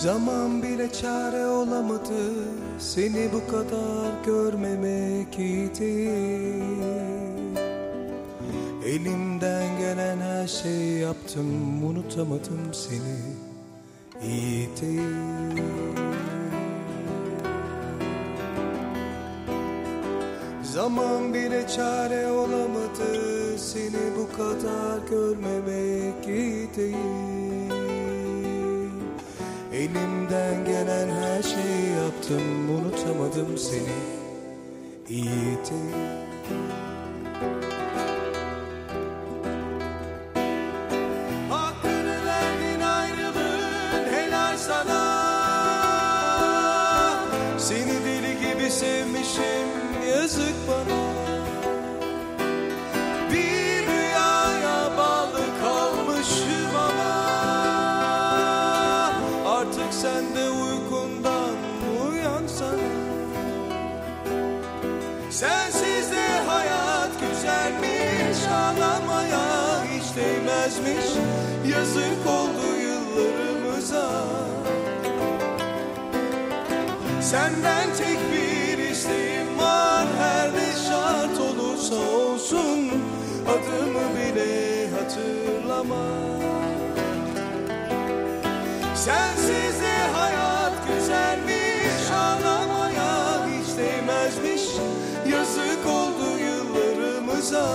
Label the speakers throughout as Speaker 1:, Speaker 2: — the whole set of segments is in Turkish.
Speaker 1: Zaman bile çare olamadı, seni bu kadar görmemek iyi değil. Elimden gelen her şeyi yaptım, unutamadım seni, iyi değil. Zaman bile çare olamadı, seni bu kadar görmemek iyi değil. Elimden gelen her şeyi yaptım, unutamadım seni, iyi değil. Hakkını verdin ayrılığın, helal sana. Seni deli gibi sevmişim, yazık bana. Bir rüyaya bağlı kalmışım ama artık sen de uykundan uyansana. Sensiz de hayat güzelmiş, ağlamaya hiç değmezmiş. Yazık oldu yıllarımıza. Senden tek bir isteğim var, her ne şart olursa olsun, adımı bile hatırlama. Sensiz de hayat güzelmiş, ağlamaya hiç değmezmiş. Yazık oldu yıllarımıza.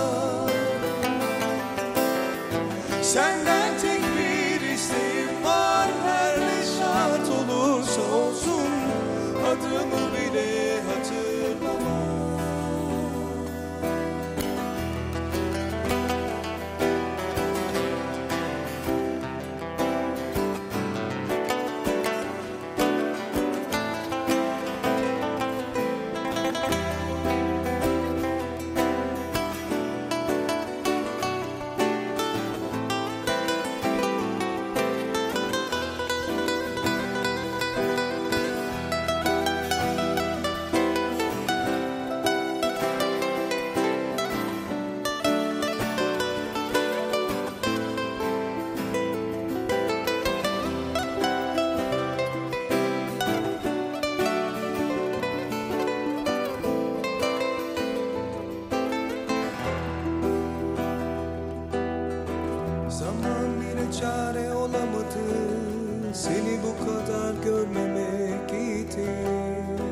Speaker 1: Senden tek bir isteğim var, her ne şart olursa olsun, adımı bile hatırlama. Zaman bile çare olamadı, seni bu kadar görmemek iyi değil.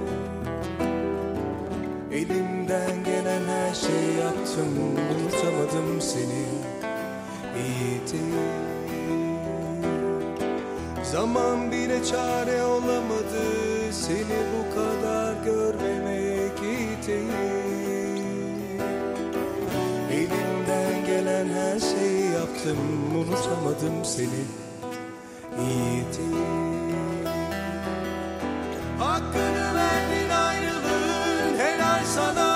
Speaker 1: Elimden gelen her şeyi yaptım, unutamadım seni, iyi değil. Zaman bile çare olamadı, seni bu kadar görmemek iyi değil. Elimden gelen her şeyi yaptım, unutamadım seni, iyi değil. Hakkını verdin ayrılığın, helal sana.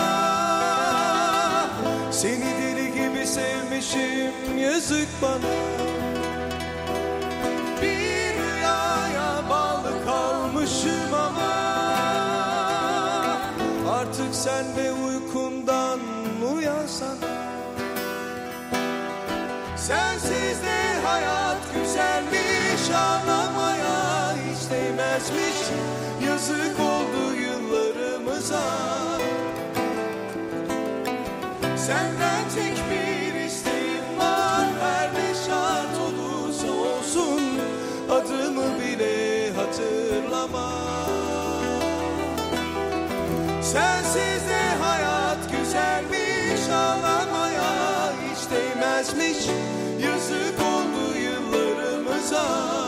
Speaker 1: Seni deli gibi sevmişim, yazık bana. Bir rüyaya bağlı kalmışım ama artık sen de uykundan uyansana. Sensiz de hayat güzelmiş, ağlamaya hiç değmezmiş. Yazık oldu yıllarımıza. Senden tek bir isteğim var, her ne şart olursa olsun, adımı bile hatırlama. Sensiz de hayat güzelmiş, ağlamaya hiç değmezmiş. Yazık oldu yıllarımıza.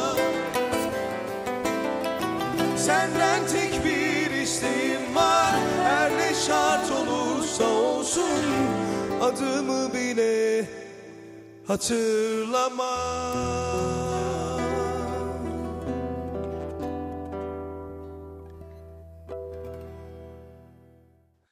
Speaker 1: Senden tek bir isteğim var, her ne şart olursa olsun, adımı bile hatırlama.